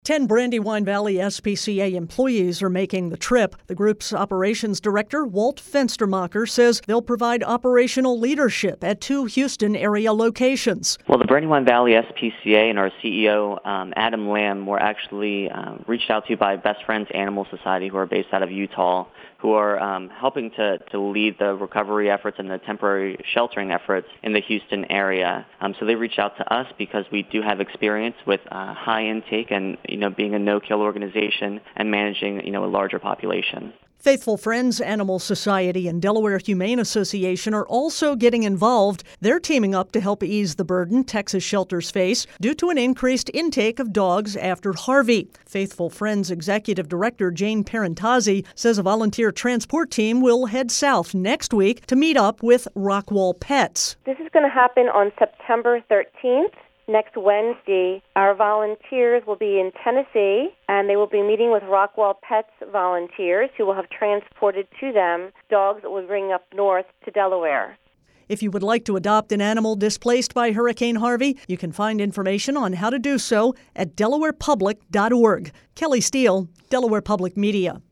10 Brandywine Valley SPCA employees are making the trip. The group's operations director, Walt Fenstermacher, says they'll provide operational leadership at 2 Houston area locations. Well, the Brandywine Valley SPCA and our CEO, Adam Lamb, were actually reached out to by Best Friends Animal Society, who are based out of Utah, who are helping to lead the recovery efforts and the temporary sheltering efforts in the Houston area. So they reached out to us because we do have experience with high intake and being a no-kill organization and managing a larger population. Faithful Friends Animal Society and Delaware Humane Association are also getting involved. They're teaming up to help ease the burden Texas shelters face due to an increased intake of dogs after Harvey. Faithful Friends Executive Director Jane Parentazzi says a volunteer transport team will head south next week to meet up with Rockwall Pets. This is going to happen on September 13th. Next Wednesday, our volunteers will be in Tennessee, and they will be meeting with Rockwall Pets volunteers who will have transported to them dogs that we'll bring up north to Delaware. If you would like to adopt an animal displaced by Hurricane Harvey, you can find information on how to do so at delawarepublic.org. Kelly Steele, Delaware Public Media.